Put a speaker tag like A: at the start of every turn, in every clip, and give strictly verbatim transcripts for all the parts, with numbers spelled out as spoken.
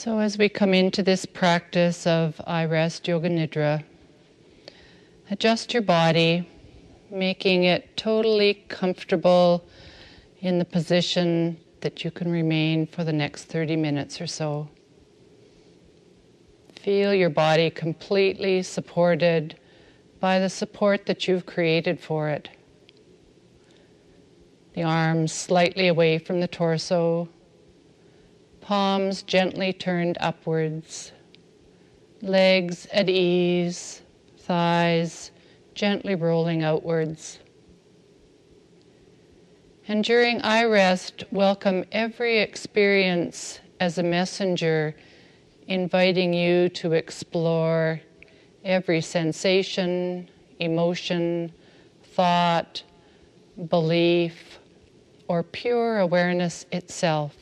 A: So as we come into this practice of I Rest Yoga Nidra, adjust your body, making it totally comfortable in the position that you can remain for the next thirty minutes or so. Feel your body completely supported by the support that you've created for it. The arms slightly away from the torso, palms gently turned upwards, legs at ease, thighs gently rolling outwards. And during I Rest, welcome every experience as a messenger, inviting you to explore every sensation, emotion, thought, belief, or pure awareness itself.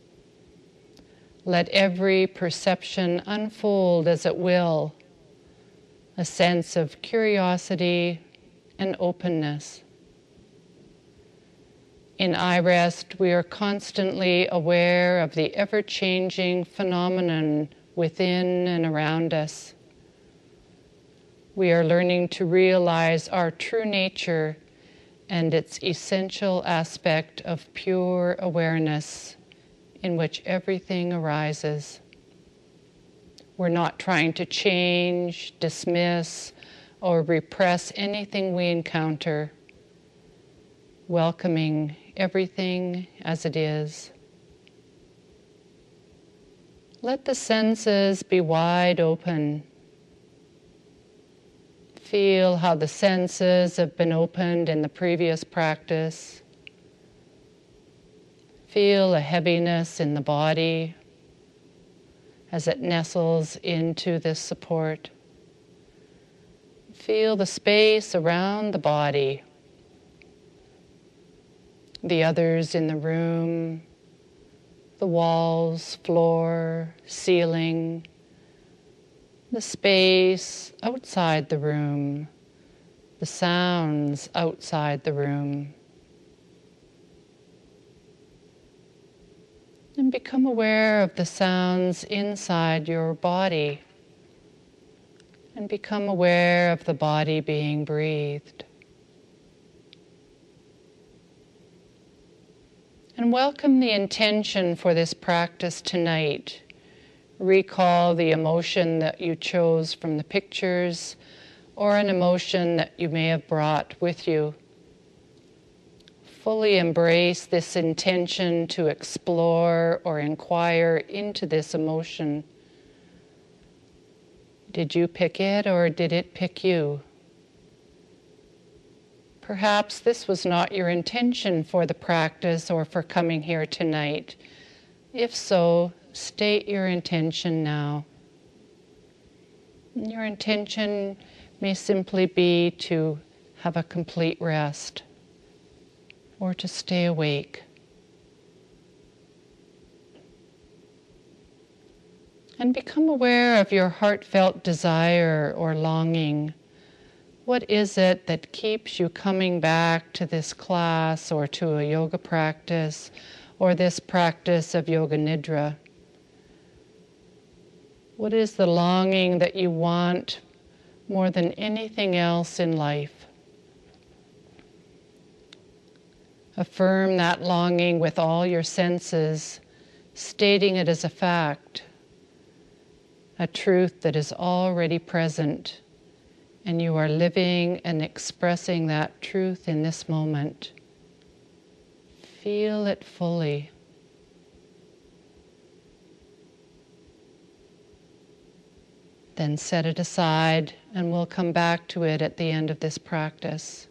A: Let every perception unfold as it will, a sense of curiosity and openness. In I Rest, we are constantly aware of the ever-changing phenomenon within and around us. We are learning to realize our true nature and its essential aspect of pure awareness in which everything arises. We're not trying to change, dismiss, or repress anything we encounter, welcoming everything as it is. Let the senses be wide open. Feel how the senses have been opened in the previous practice. Feel a heaviness in the body as it nestles into this support. Feel the space around the body, the others in the room, the walls, floor, ceiling, the space outside the room, the sounds outside the room. And become aware of the sounds inside your body, and become aware of the body being breathed. And welcome the intention for this practice tonight. Recall the emotion that you chose from the pictures, or an emotion that you may have brought with you. Fully embrace this intention to explore or inquire into this emotion. Did you pick it, or did it pick you? Perhaps this was not your intention for the practice or for coming here tonight. If so, state your intention now. Your intention may simply be to have a complete rest, or to stay awake. And become aware of your heartfelt desire or longing. What is it that keeps you coming back to this class, or to a yoga practice, or this practice of Yoga Nidra? What is the longing that you want more than anything else in life? Affirm that longing with all your senses, stating it as a fact, a truth that is already present, and you are living and expressing that truth in this moment. Feel it fully. Then set it aside, and we'll come back to it at the end of this practice.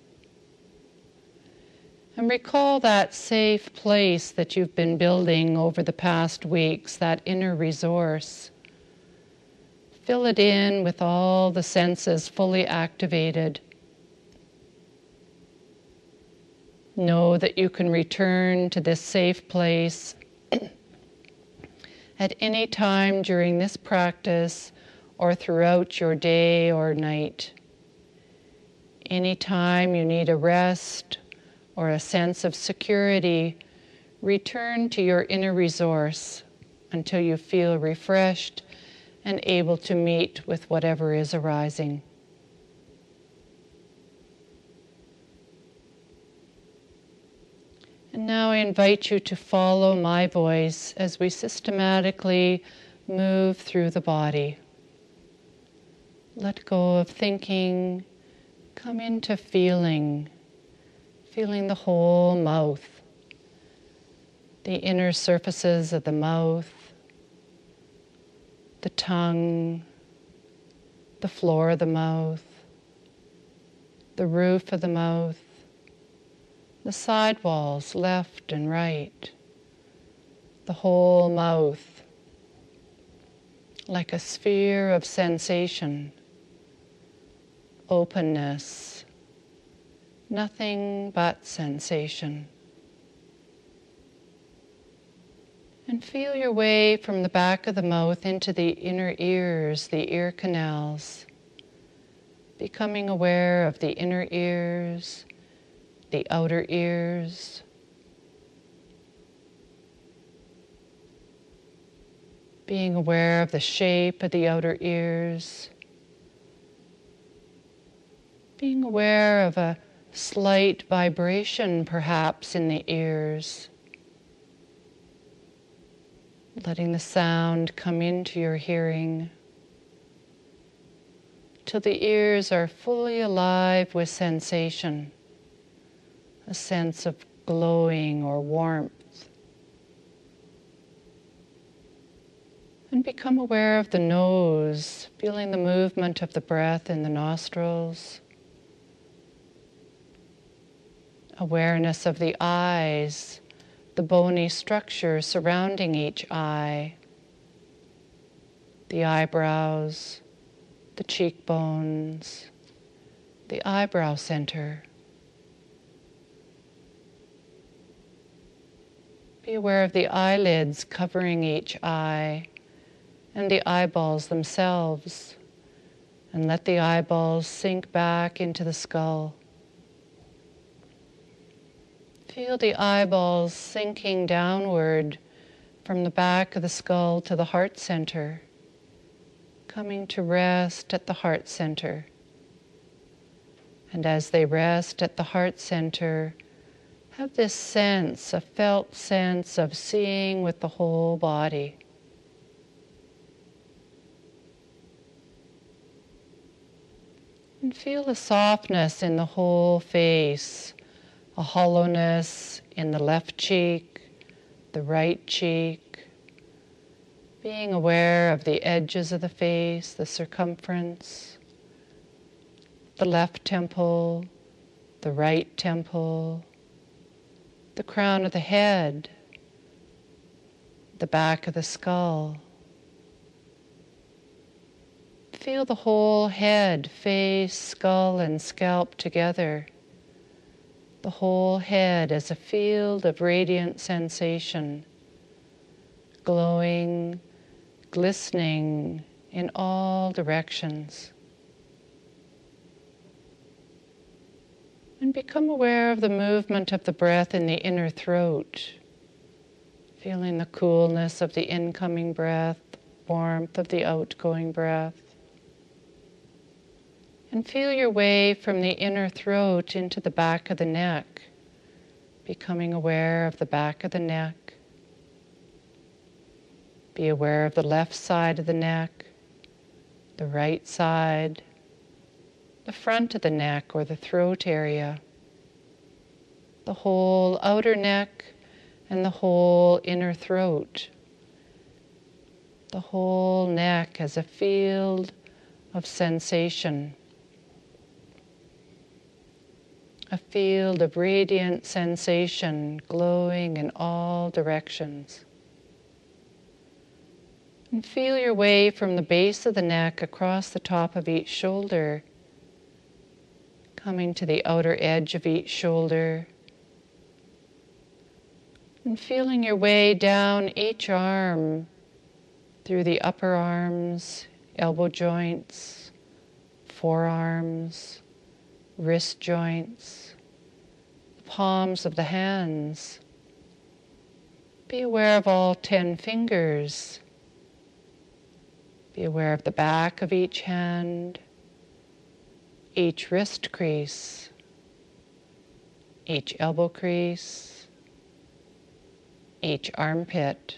A: And recall that safe place that you've been building over the past weeks, that inner resource. Fill it in with all the senses fully activated. Know that you can return to this safe place at any time during this practice or throughout your day or night. Anytime you need a rest or a sense of security, return to your inner resource until you feel refreshed and able to meet with whatever is arising. And now I invite you to follow my voice as we systematically move through the body. Let go of thinking, come into feeling, feeling the whole mouth, the inner surfaces of the mouth, the tongue, the floor of the mouth, the roof of the mouth, the side walls, left and right, the whole mouth, like a sphere of sensation, openness, nothing but sensation. And feel your way from the back of the mouth into the inner ears, the ear canals, becoming aware of the inner ears, the outer ears, being aware of the shape of the outer ears, being aware of a slight vibration perhaps in the ears, letting the sound come into your hearing till the ears are fully alive with sensation, a sense of glowing or warmth. And become aware of the nose, feeling the movement of the breath in the nostrils. Awareness of the eyes, the bony structure surrounding each eye, the eyebrows, the cheekbones, the eyebrow center. Be aware of the eyelids covering each eye and the eyeballs themselves, and let the eyeballs sink back into the skull. Feel the eyeballs sinking downward from the back of the skull to the heart center, coming to rest at the heart center. And as they rest at the heart center, have this sense, a felt sense of seeing with the whole body. And feel a softness in the whole face, a hollowness in the left cheek, the right cheek, being aware of the edges of the face, the circumference, the left temple, the right temple, the crown of the head, the back of the skull. Feel the whole head, face, skull, and scalp together. The whole head as a field of radiant sensation, glowing, glistening in all directions. And become aware of the movement of the breath in the inner throat, feeling the coolness of the incoming breath, warmth of the outgoing breath. And feel your way from the inner throat into the back of the neck, becoming aware of the back of the neck. Be aware of the left side of the neck, the right side, the front of the neck or the throat area, the whole outer neck and the whole inner throat. The whole neck as a field of sensation, a field of radiant sensation glowing in all directions. And feel your way from the base of the neck across the top of each shoulder, coming to the outer edge of each shoulder, and feeling your way down each arm through the upper arms, elbow joints, forearms, wrist joints, the palms of the hands, Be aware of all ten fingers. Be aware of the back of each hand, each wrist crease, each elbow crease, each armpit.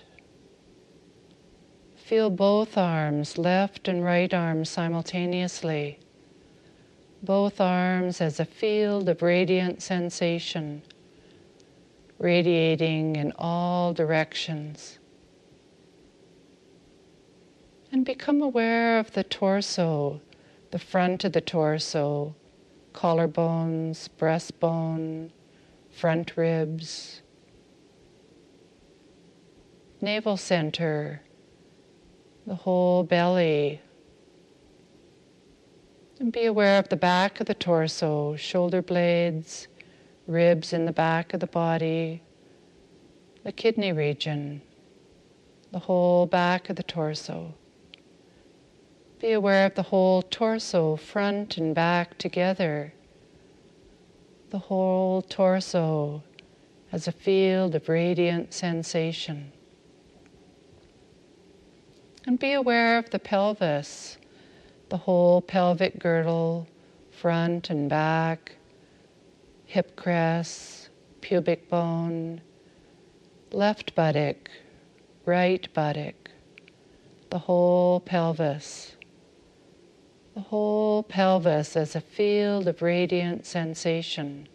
A: Feel both arms, left and right arms simultaneously. Both arms as a field of radiant sensation, radiating in all directions. And become aware of the torso, the front of the torso, collarbones, breastbone, front ribs, navel center, the whole belly. And be aware of the back of the torso, shoulder blades, ribs in the back of the body, the kidney region, the whole back of the torso. Be aware of the whole torso, front and back together. The whole torso as a field of radiant sensation. And be aware of the pelvis, the whole pelvic girdle, front and back, hip crease, pubic bone, left buttock, right buttock, the whole pelvis. The whole pelvis as a field of radiant sensation.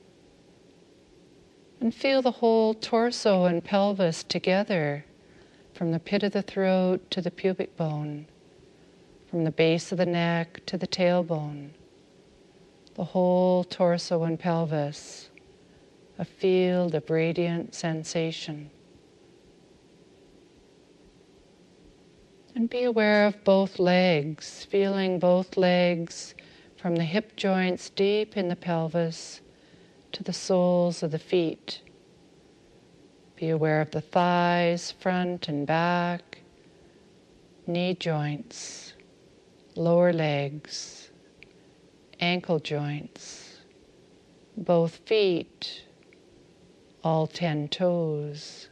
A: And feel the whole torso and pelvis together, from the pit of the throat to the pubic bone, from the base of the neck to the tailbone. The whole torso and pelvis, a field of radiant sensation. And be aware of both legs, feeling both legs from the hip joints deep in the pelvis to the soles of the feet. Be aware of the thighs, front and back, knee joints, lower legs, ankle joints, both feet, all ten toes.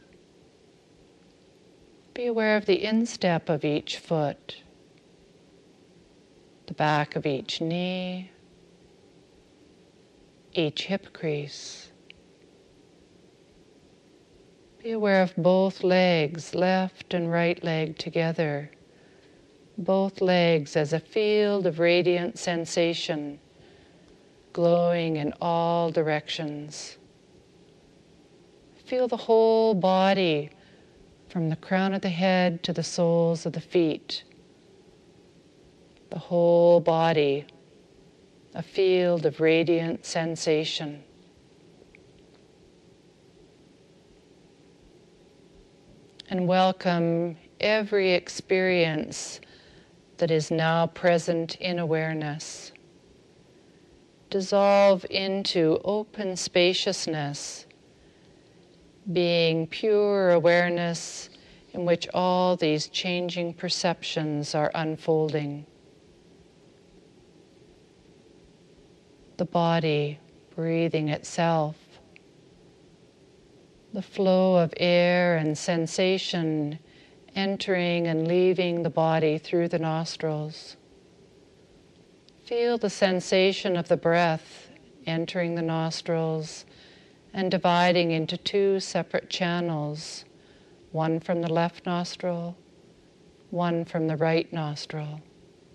A: Be aware of the instep of each foot, the back of each knee, each hip crease. Be aware of both legs, left and right leg together, both legs as a field of radiant sensation, glowing in all directions. Feel the whole body, from the crown of the head to the soles of the feet. The whole body, a field of radiant sensation. And welcome every experience that is now present in awareness. Dissolve into open spaciousness, being pure awareness in which all these changing perceptions are unfolding. The body breathing itself, the flow of air and sensation entering and leaving the body through the nostrils. Feel the sensation of the breath entering the nostrils and dividing into two separate channels, one from the left nostril, one from the right nostril.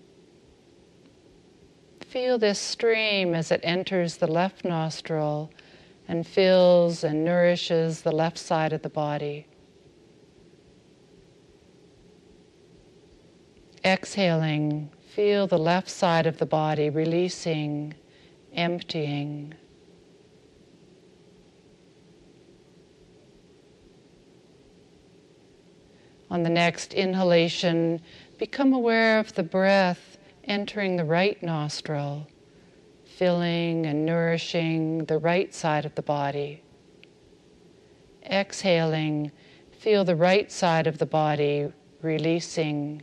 A: Feel this stream as it enters the left nostril and fills and nourishes the left side of the body. Exhaling, feel the left side of the body releasing, emptying. On the next inhalation, become aware of the breath entering the right nostril, filling and nourishing the right side of the body. Exhaling, feel the right side of the body releasing,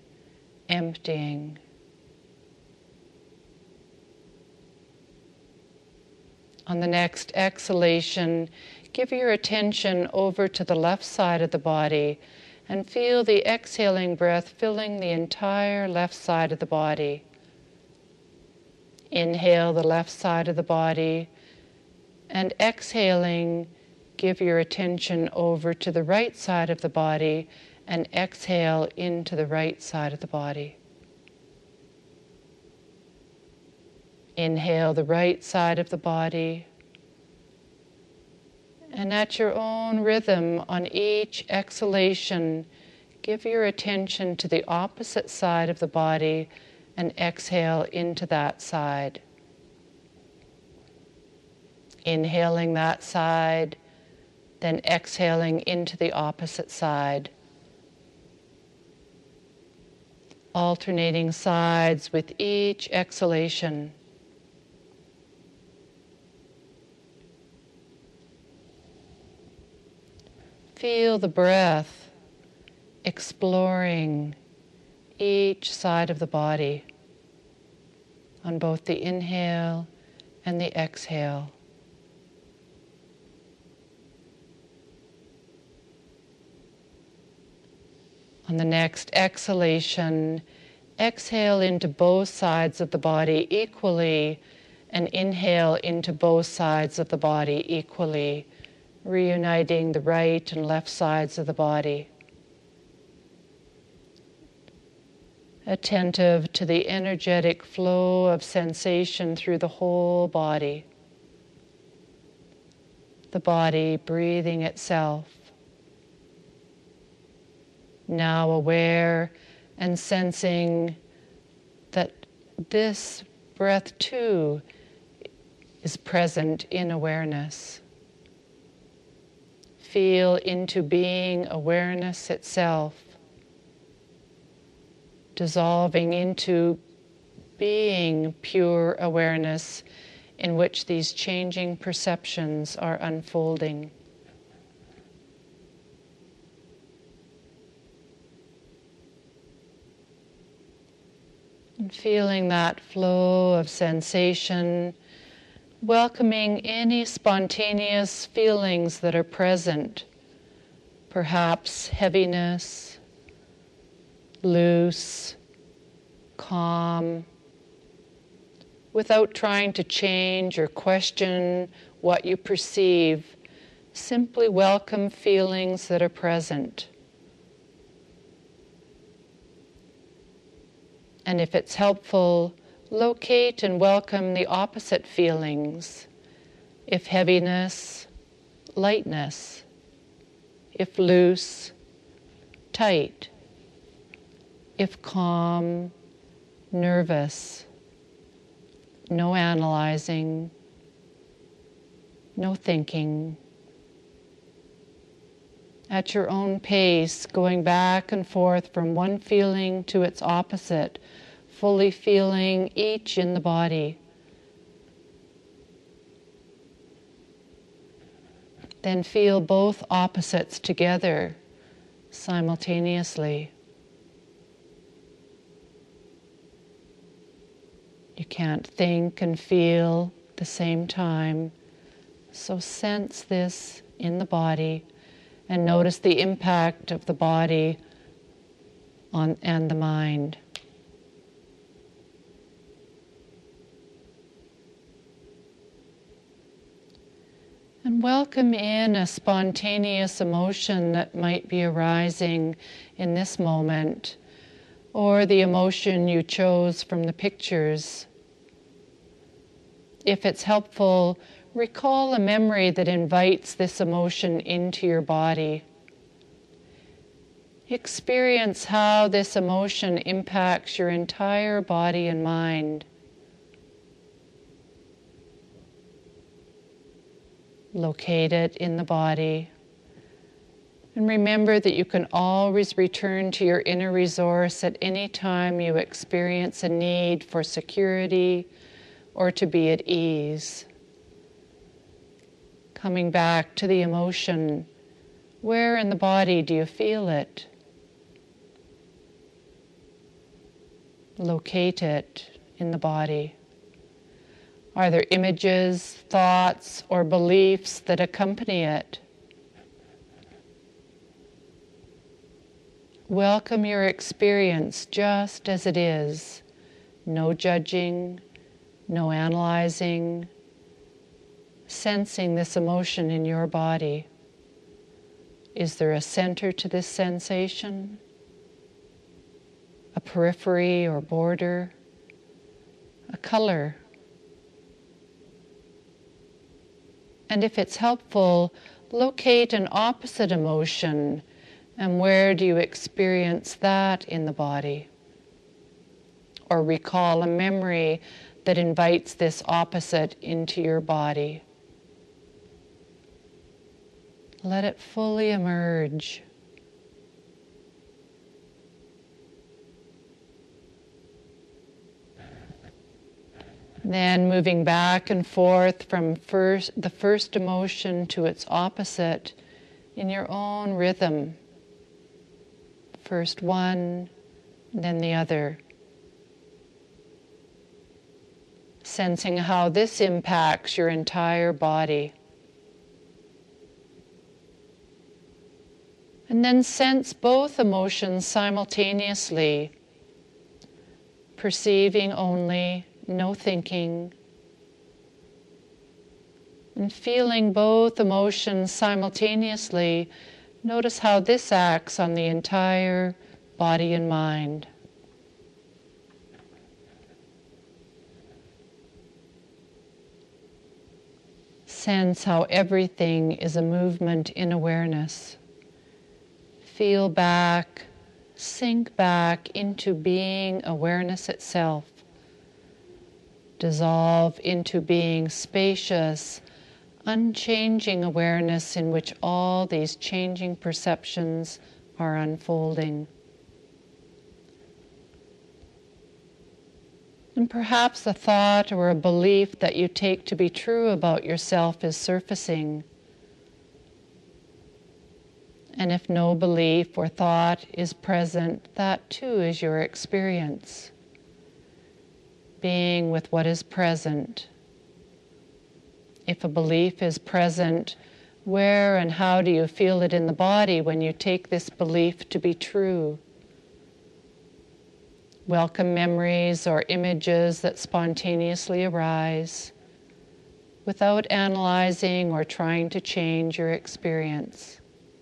A: emptying. On the next exhalation, give your attention over to the left side of the body and feel the exhaling breath filling the entire left side of the body. Inhale the left side of the body, and exhaling, give your attention over to the right side of the body and exhale into the right side of the body. Inhale the right side of the body, and at your own rhythm on each exhalation, give your attention to the opposite side of the body and exhale into that side. Inhaling that side, then exhaling into the opposite side. Alternating sides with each exhalation. Feel the breath exploring each side of the body on both the inhale and the exhale. On the next exhalation, exhale into both sides of the body equally and inhale into both sides of the body equally, reuniting the right and left sides of the body. Attentive to the energetic flow of sensation through the whole body. The body breathing itself. Now aware and sensing that this breath too is present in awareness. Feel into being awareness itself, dissolving into being pure awareness in which these changing perceptions are unfolding. And feeling that flow of sensation, welcoming any spontaneous feelings that are present, perhaps heaviness, loose, calm, without trying to change or question what you perceive. Simply welcome feelings that are present. And if it's helpful, locate and welcome the opposite feelings. If heaviness, lightness. If loose, tight. If calm, nervous. No analyzing, no thinking. At your own pace, going back and forth from one feeling to its opposite, fully feeling each in the body. Then feel both opposites together simultaneously. You can't think and feel at the same time, so sense this in the body and notice the impact of the body on and the mind. And welcome in a spontaneous emotion that might be arising in this moment, or the emotion you chose from the pictures. If it's helpful, recall a memory that invites this emotion into your body. Experience how this emotion impacts your entire body and mind. Locate it in the body. And remember that you can always return to your inner resource at any time you experience a need for security or to be at ease. Coming back to the emotion, where in the body do you feel it? Locate it in the body. Are there images, thoughts, or beliefs that accompany it? Welcome your experience just as it is. No judging, no analyzing, sensing this emotion in your body. Is there a center to this sensation? A periphery or border? A color? And if it's helpful, locate an opposite emotion, and where do you experience that in the body? Or recall a memory that invites this opposite into your body. Let it fully emerge. Then moving back and forth from first, the first emotion to its opposite in your own rhythm. First one, then the other. Sensing how this impacts your entire body. And then sense both emotions simultaneously, perceiving only, no thinking, and feeling both emotions simultaneously. Notice how this acts on the entire body and mind. Sense how everything is a movement in awareness. Feel back, sink back into being awareness itself. Dissolve into being spacious, unchanging awareness in which all these changing perceptions are unfolding. And perhaps a thought or a belief that you take to be true about yourself is surfacing. And if no belief or thought is present, that too is your experience. Being with what is present. If a belief is present, where and how do you feel it in the body when you take this belief to be true? Welcome memories or images that spontaneously arise without analyzing or trying to change your experience.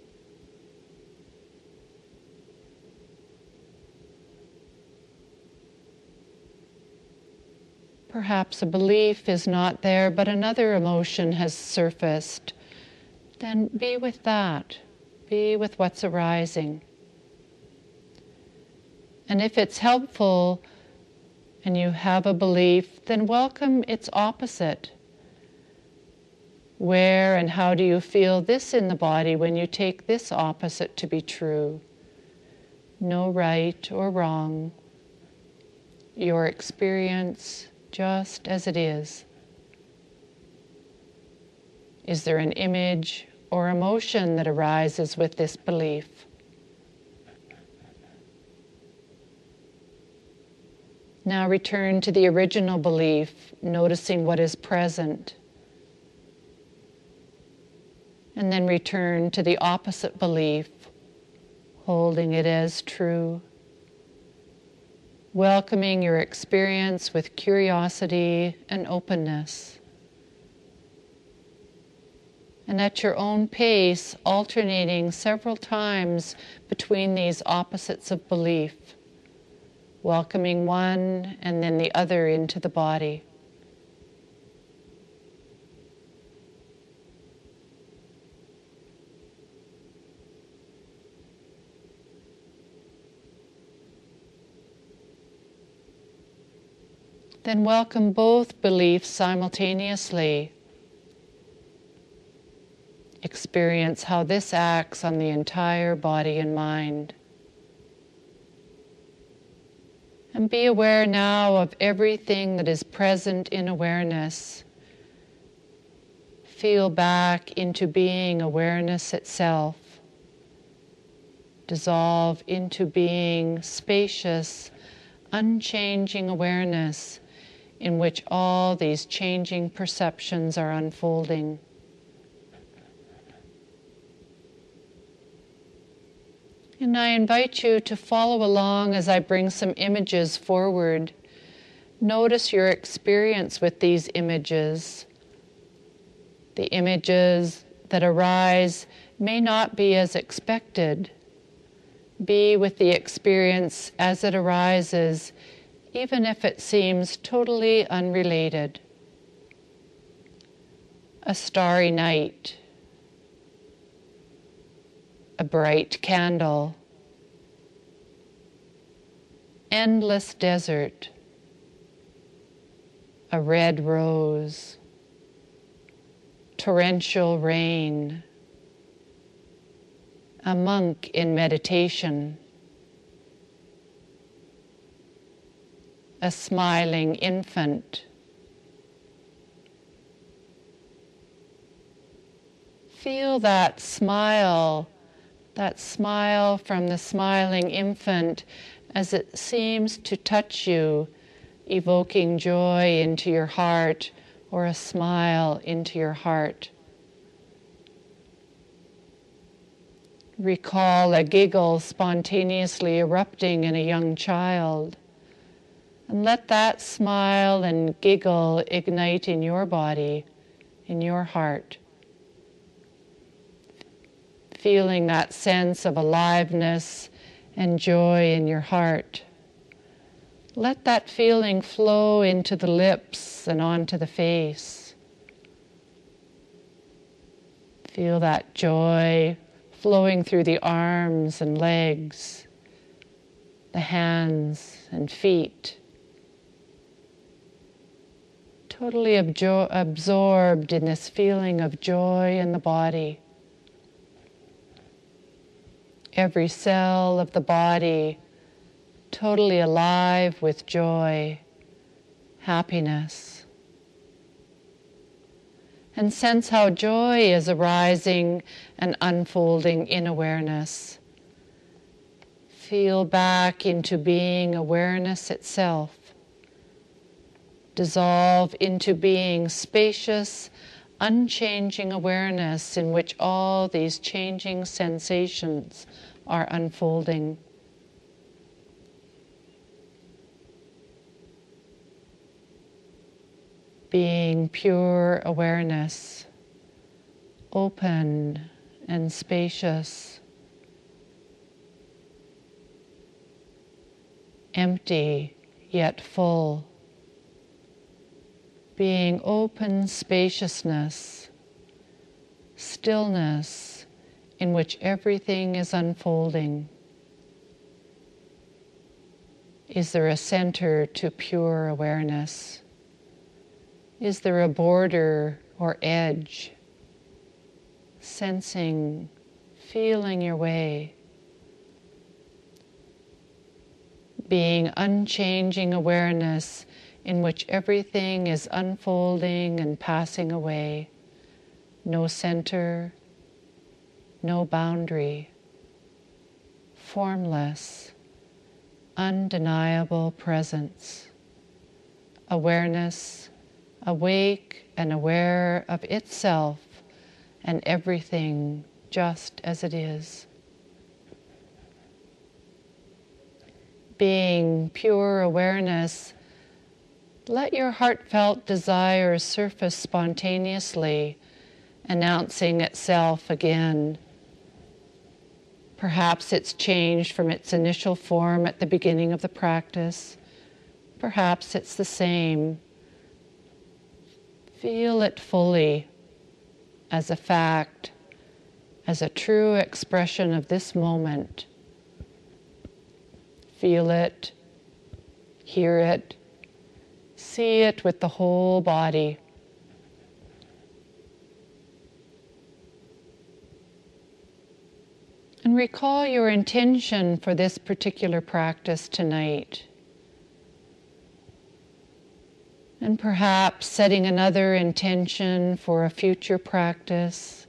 A: Perhaps a belief is not there, but another emotion has surfaced. Then be with that. Be with what's arising. And if it's helpful and you have a belief, then welcome its opposite. Where and how do you feel this in the body when you take this opposite to be true? No right or wrong. Your experience just as it is. Is there an image or emotion that arises with this belief? Now return to the original belief, noticing what is present. And then return to the opposite belief, holding it as true. Welcoming your experience with curiosity and openness. And at your own pace, alternating several times between these opposites of belief, welcoming one and then the other into the body. Then welcome both beliefs simultaneously. Experience how this acts on the entire body and mind. And be aware now of everything that is present in awareness. Feel back into being awareness itself. Dissolve into being spacious, unchanging awareness in which all these changing perceptions are unfolding. And I invite you to follow along as I bring some images forward. Notice your experience with these images. The images that arise may not be as expected. Be with the experience as it arises, even if it seems totally unrelated. A starry night, a bright candle, endless desert, a red rose, torrential rain, a monk in meditation, a smiling infant. Feel that smile, that smile from the smiling infant as it seems to touch you, evoking joy into your heart or a smile into your heart. Recall a giggle spontaneously erupting in a young child, and let that smile and giggle ignite in your body, in your heart. Feeling that sense of aliveness and joy in your heart. Let that feeling flow into the lips and onto the face. Feel that joy flowing through the arms and legs, the hands and feet. Totally abjor- absorbed in this feeling of joy in the body. Every cell of the body totally alive with joy, happiness. And sense how joy is arising and unfolding in awareness. Feel back into being awareness itself. Dissolve into being spacious, unchanging awareness in which all these changing sensations are unfolding. Being pure awareness, open and spacious, empty yet full. Being open spaciousness, stillness in which everything is unfolding. Is there a center to pure awareness? Is there a border or edge? Sensing, feeling your way. Being unchanging awareness in which everything is unfolding and passing away. No center, no boundary. Formless, undeniable presence. Awareness, awake and aware of itself and everything just as it is. Being pure awareness, let your heartfelt desire surface spontaneously, announcing itself again. Perhaps it's changed from its initial form at the beginning of the practice. Perhaps it's the same. Feel it fully as a fact, as a true expression of this moment. Feel it, hear it, see it with the whole body. And recall your intention for this particular practice tonight. And perhaps setting another intention for a future practice.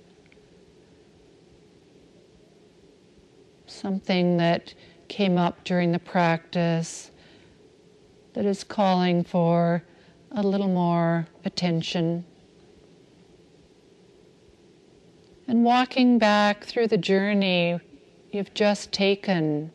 A: Something that came up during the practice that is calling for a little more attention. And walking back through the journey you've just taken,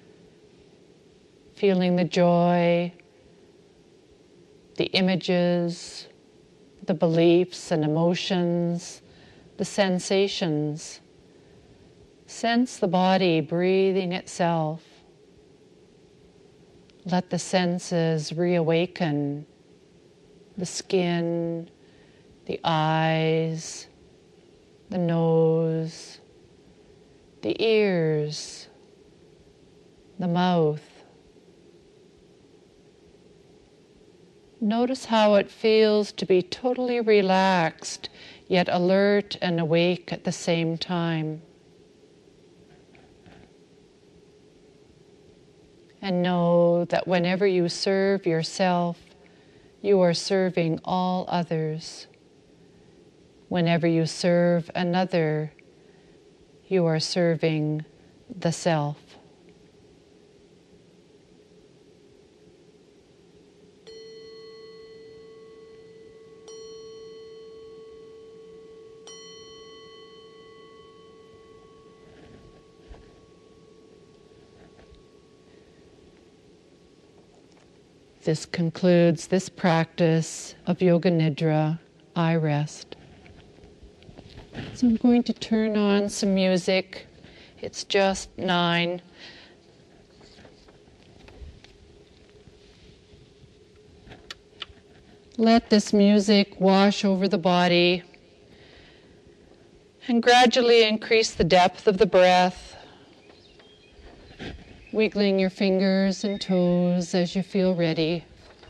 A: feeling the joy, the images, the beliefs and emotions, the sensations. Sense the body breathing itself. Let the senses reawaken, the skin, the eyes, the nose, the ears, the mouth. Notice how it feels to be totally relaxed, yet alert and awake at the same time. And know that whenever you serve yourself, you are serving all others. Whenever you serve another, you are serving the self. This concludes this practice of Yoga Nidra, I rest. So I'm going to turn on some music. It's just nine. Let this music wash over the body and gradually increase the depth of the breath, wiggling your fingers and toes as you feel ready.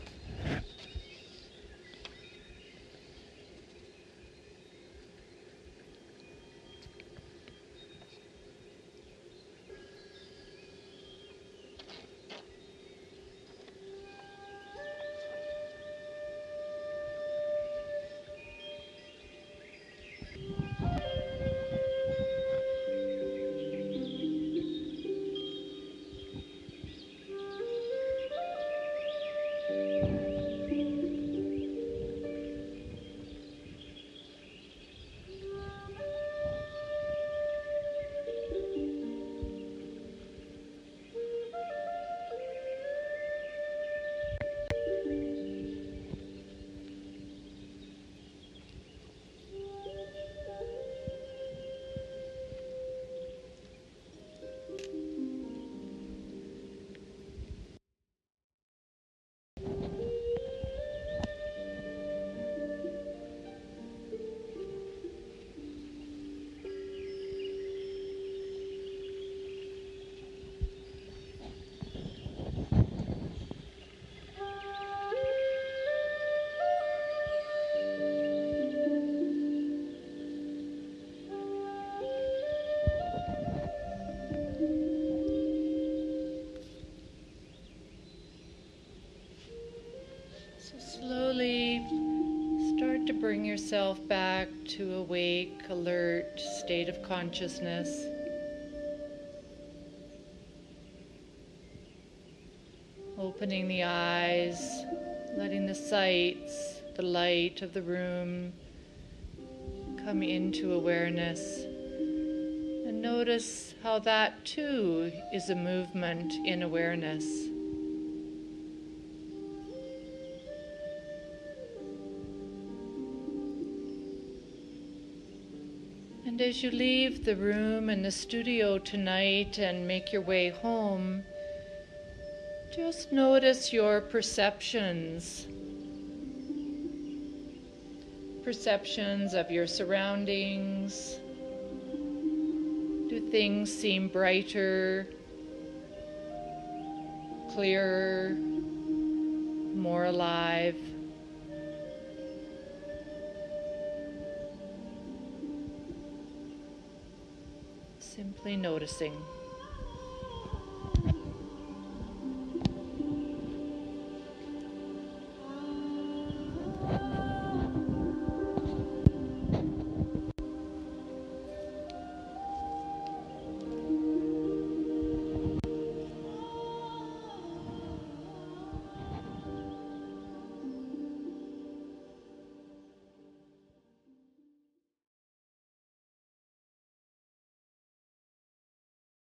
A: Slowly start to bring yourself back to awake, alert state of consciousness. Opening the eyes, letting the sights, the light of the room come into awareness. And notice how that too is a movement in awareness. And as you leave the room and the studio tonight and make your way home, just notice your perceptions. Perceptions of your surroundings. Do things seem brighter, clearer, more alive? Simply noticing.